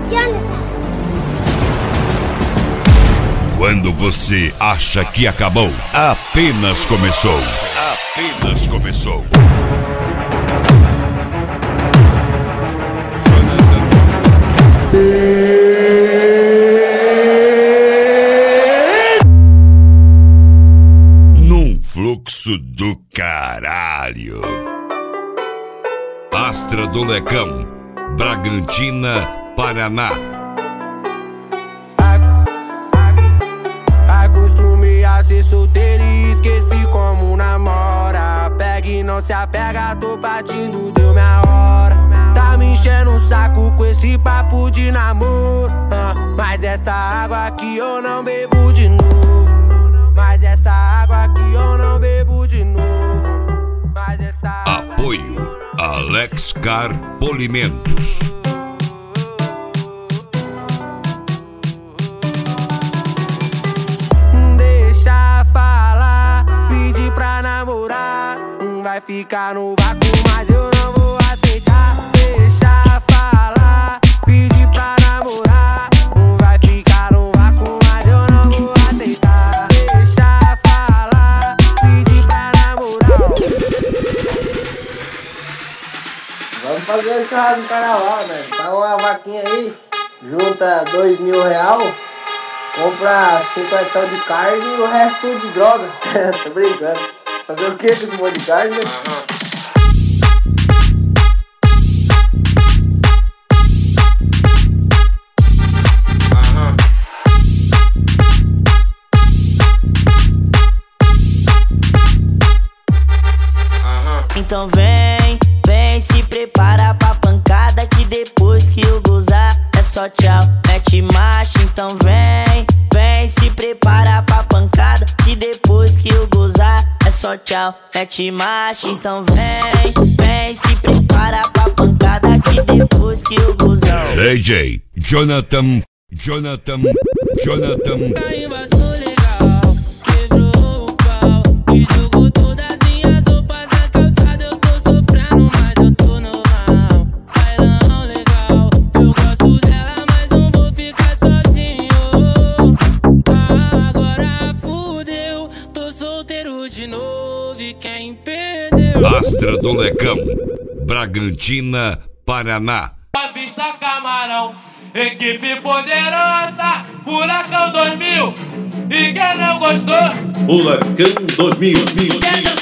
Jonathan. Quando você acha que acabou, apenas começou. Apenas começou. Jonathan. Num fluxo do caralho. Astra do Lecão, Bragantina, Paraná. Acostumei a ser solteiro e esqueci como namora. Pega e não se apega, tô partindo, deu minha hora. Tá me enchendo o saco com esse papo de namoro. Mas essa água aqui eu não bebo de novo. Mas essa água aqui eu não bebo de novo. Mas essa água... Apoio Alex Car Polimentos. Deixa falar, pedir pra namorar. Vai ficar no vácuo, mas eu não vou aceitar. Deixa falar, pedir pra namorar. Vai ficar no vácuo, mas eu não vou aceitar. Deixa falar, pedir pra namorar. Vamos fazer um churrasco no carnaval, né? Paga uma vaquinha aí, junta R$2.000, compra 50 de carne e o resto tudo de droga. Tô brincando. Fazer o que com esse monte de carne, né? Então vem, vem, se prepara pra pancada, que depois que eu gozar é só tchau, mete marcha. Então vem, vem, se prepara pra pancada, que depois que eu gozar é só tchau, mete marcha. Então vem, vem, se prepara pra pancada, que depois que eu gozar. DJ Jonathan. Tá embaçou legal, quebrou o pau e jogou todas as minhas roupas na calçada. Eu tô sofrendo, mas eu tô normal. Bailão legal, eu gosto dela, mas não vou ficar sozinho. Agora fudeu, tô solteiro de novo e quem perdeu? Astra do Lecão, Bragantina, Paraná. A vista Camarão, equipe poderosa, Furacão 2000. E quem não gostou? Furacão 2000.